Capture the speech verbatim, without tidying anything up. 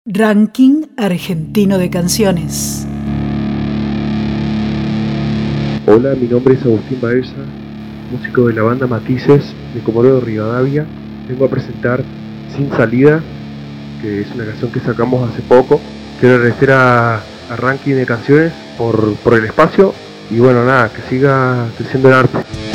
Ranking argentino de canciones. Hola, mi nombre es Agustín Baeza, músico de la banda Matices de Comodoro Rivadavia. Vengo a presentar Sin Salida, que es una canción que sacamos hace poco. Quiero agradecer a, a Ranking de canciones por, por el espacio y bueno, nada, que siga creciendo el arte.